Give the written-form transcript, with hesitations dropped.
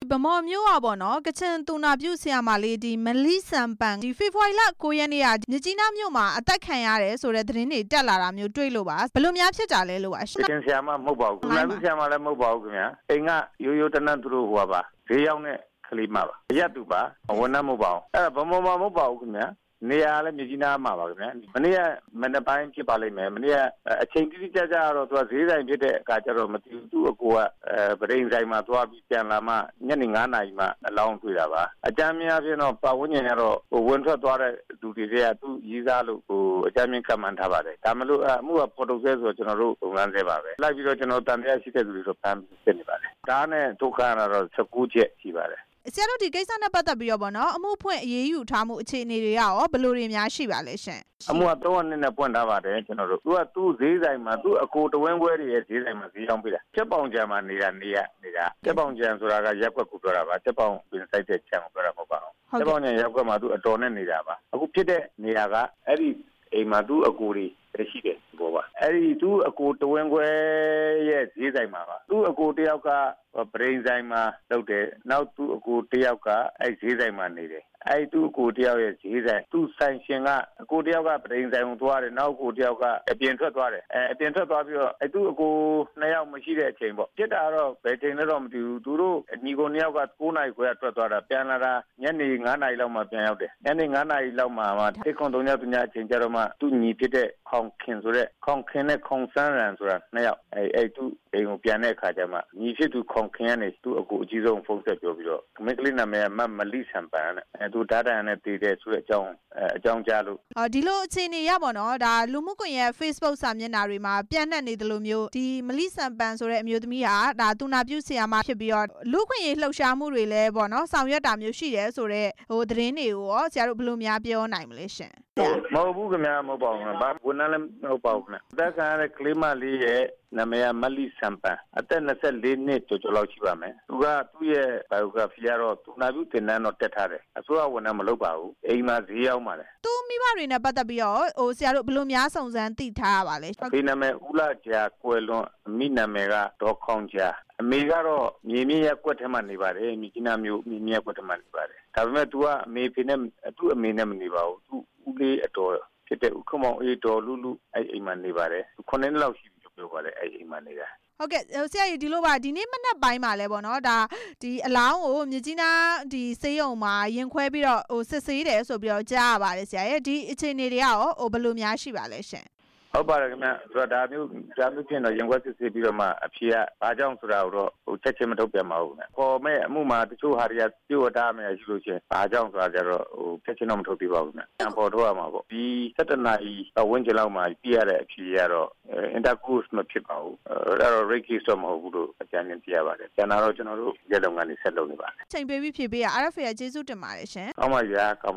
ဗမော်မျိုးပါပေါ့နော်ကချင်တူနာပြုဆရာမလေးဒီမလီဆန်ပန်ဒီဖေဖော်ဝါရီလ9ရက်နေ့ကမြကြီးနားမြို့မှာအသက်ခံရတယ်ဆိုတဲ့သတင်းတွေတက်လာတာမျိုးတွေ့လို့ပါဘယ်လိုများဖြစ်ကြလဲလို့ပါကချင်ဆရာမမဟုတ်ပါဘူးတူနာပြုဆရာမလည်းမဟုတ်ပါဘူးခင်ဗျာအိမ်ကရိုးရိုးတနတ်သူတို့ဟိုပါဈေးရောက်တဲ့ကလေးမပါရက်သူပါဝန်ထမ်းမဟုတ်ပါဘူးအဲ့ဒါဗမော်မှာမဟုတ်ပါဘူးခင်ဗျာနေရာလည်းမြကြီးနားမှာပါခင်ဗျာမနေ့ကမနေ့ပိုင်းဖြစ်ပါလိမ့်မယ်မနေ့ကအချိန်တိတိကျကျတော့သူကဈေးဆိုင်ဖြစ်တဲ့အခါကျတော့မသိဘူးသူ့အကိုကပရိန်ဆိုင်မှာသွားပြီးပြန်လာမှညနေ9နာရီမှအလောင်းတွေ့တာပါအကြမ်းများဖြင့်တော့ပတ်ဝန်းကျင်ကတော့ဟိုဝင်ထွက်သွားတဲ့လူတွေကသူ့ရေးစားလို့ဟိုအကြမ်းမြင့်ကမှန်ထားပါတယ်ဒါမလို့အမှုကပေါ်တော့ဆဲဆိုကျွန်တော်တို့ပုံစံဆဲပါပဲလိုက်ပြီးတော့ကျွန်တော်တန်တရားရှိတဲ့လူတွေတော့ဖမ်းဖြစ်နေပါတယ်ဒါနဲ့ဒုက္ခကတော့19ချက်ရှိပါတယ်ဆရာတို့ဒီကိစ္စနဲ့ပတ်သက်ပြီးတော့ဗောနော်အမှုဖွင့်အရေးယူထားမှုအခြေအနေတွေကရောဘယ်လိုတွေများရှိပါလဲရှင်အမှုက3နှစ်နဲ့ပွင့်ထားပါတယ်ကျွန်တော်တို့သူကဈေးဆိုင်မှာသူ့အကိုတဝင်းပွဲတွေရဲ့ဈေးဆိုင်မှာဈေးအောင်ပေးတာချက်ပေါင်ကြံမှာနေတာချက်ပေါင်ကြံဆိုတာကရက်ွက်ကိုပြောတာပါချက်ပေါင်ပင်ဆိုင်တဲ့ခြံကိုပြောတာမဟုတ်ပါဘူးချက်ပေါင်ကြံရက်ွက်မှာသူအတော်နဲ့နေတာပါအခုဖြစ်တဲ့နေရာကအဲ့ဒီအိမ်မှာသူ့အကိုတွေရှိတယ်ဘောပါအဲ့ဒီသူ့အကိုတဝင်းခွဲရဲ့ဈေးဆိုင်မှာပါသူ့အကိုတယောက်ကပရိန်ဆိုင်မှာလုပ်တယ်နောက်သူ့အကိုတယောက်ကအဲ့ဈေးဆိုင်မှာနေတယ်အဲ့သူ့အကိုတယောက်ရဲ့ဈေးဆိုင်သူ့ဆိုင်ရှင်ကအကိုတယောက်ကပရိန်ဆိုင်ကိုသွားတယ်နောက်အကိုတယောက်ကအပြင်ထွက်သွားတယ်အပြင်ထွက်သွားပြီးတော့အဲ့သူ့အကို2ယောက်မရှိတဲ့အချိန်ပေါ့ပြစ်တာတော့ဘယ်ချိန်လဲတော့မသိဘူးသူတို့ညီကို2ယောက်က9နာရီခွဲထွက်သွားတာပြန်လာတာညနေ9နာရီလောက်မှပြန်ရောက်တယ်ညနေ9နာရီလောက်မှတစ်ခွန်3ယောက်3ယောက်အချိန်ကျတော့မှသူ့ညီဖြစ်တဲ့ခေါင်ခင်ဆိုတဲ့ခေါင်ခင်နဲ့ခေါင်ဆန်းရန်ဆိုတာ2ယောက်အဲ့သူ့အိမ်ကိုပြန်တဲ့အခါကျမှညီဖြစ်သူခေါင်ခင်ကနေသူ့အကိုအကြီးဆုံးဖုန်းဆက်ပြောပြီးတော့မိန်းကလေးနာမည်ကမလီဆန်ပန်နဲ့သူဒါတာနဲ့တည်တဲ့ဆိုတဲ့အကြောင်းကြားလို့ဒီလိုအခြေအနေရပါတော့ဒါလူမှုကွန်ရက် Facebook စာမျက်နှာတွေမှာပြန့်နှံ့နေတယ်လို့မျိုးဒီမလီဆန်ပန်ဆိုတဲ့အမျိုးသမီးဟာဒါတူနာပြုဆရာမဖြစ်ပြီးတော့လူခွင့်ရေးလှုပ်ရှားမှုတွေလည်းပေါ့နော်ဆောင်ရွက်တာမျိုးရှိတယ်ဆိုတော့ဟိုသတင်းတွေကိုရောဆရာတို့ဘယ်လိုများပြောနိုင်မလဲရှင်မဟုတ်ဘူးခင်ဗျာမဟုတ်ပါဘူးဘာဝန်ထမ်းလည်းမဟုတ်ပါဘူးခင်ဗျာတက်ခံရတဲ့ကလေးမလေးရဲ့နာမည်ကမလီဆန်ပန်အသက်24နှစ်ကျော်လောက်ရှိပါမယ်သူကသူ့ရဲ့ biography ကတော့သူနာပြုသင်တန်းတော့တက်ထားတယ်အစိုးရဝန်ထမ်းမလုပ်ပါဘူးအိမ်မှာဈေးရောက်ပါတယ်သူမိဘတွေနဲ့ပတ်သက်ပြီးတော့ဟိုဆရာတို့ဘယ်လိုများစုံစမ်းသိထားရပါလဲဒီနာမည်ဦးလာကြာကွယ်လွန်အမိနာမည်ကဒေါ်ခေါင်ကြာအမေကတော့မြေမြင့်ရက်ကွက်ထဲမှာနေပါတယ်မြကြီးနားမြို့မြေမြင့်ရက်ကွက်ထဲမှာနေပါတယ်ဒါပေမဲ့သူကအမေဖေနဲ့သူ့အမေနဲ့မနေပါဘူးသူဦးလေးအတော်ဖြစ်တဲ့ဥက္ကမောင်အေးတော်လူအဲ့အိမ်မှာနေပါတယ်9နှစ်လောက်ရှိပြီပြောပါတယ်အဲ့အိမ်မှာနေတာဟုတ်ကဲ့ဆရာကြီးဒီလိုပါဒီနေ့မနက်ပိုင်းမှာလဲပေါ့နော်ဒါဒီအလောင်းကိုမြကြီးနားဒီစေးရုံမှာရင်ခွဲပြီးတော့ဟိုစစ်ဆေးတယ်ဆိုပြီးတော့ကြားရပါတယ်ဆရာရဲ့ဒီအခြေအနေတွေကရောဟိုဘယ်လိုများရှိပါလဲရှင်ဟုတ်ပါတယ်ခင်ဗျဆိုတော့ဒါမျိုးဖြစ်တော့ရင်ခွဲစစ်ဆေးပြီးတော့မှအဖြေကဘာကြောင့်ဆိုတာကိုတော့ဟိုချက်ချင်းမထုတ်ပြန်ပါဘူးခင်ဗျပေါ်မဲ့အမှုမှာတချို့ဟာတွေကပြုတ်တာမယ်ရှိလို့ချင်းဘာကြောင့်ဆိုတာကြတော့ဟိုချက်ချင်းတော့မထုတ်ပြပါဘူးခင်ဗျပေါ်ထုတ်ရမှာပေါ့ဒီ17နာရီဝန်းကျင်လောက်မှာပြရတဲ့အဖြေကတော့ intercourse မဖြစ်ပါဘူးအဲ့တော့ rape case တော့မဟုတ်ဘူးလို့အကြံဉာဏ်ပြရပါတယ်ကျန်တာတော့ကျွန်တော်တို့ရက်လုံးကနေဆက်လုပ်နေပါတယ်ချိန်ပေးပြီးဖြေပေးရ RFA ကျေးဇူးတင်ပါတယ်ရှင်ဟုတ်ပါဗျာကောင်း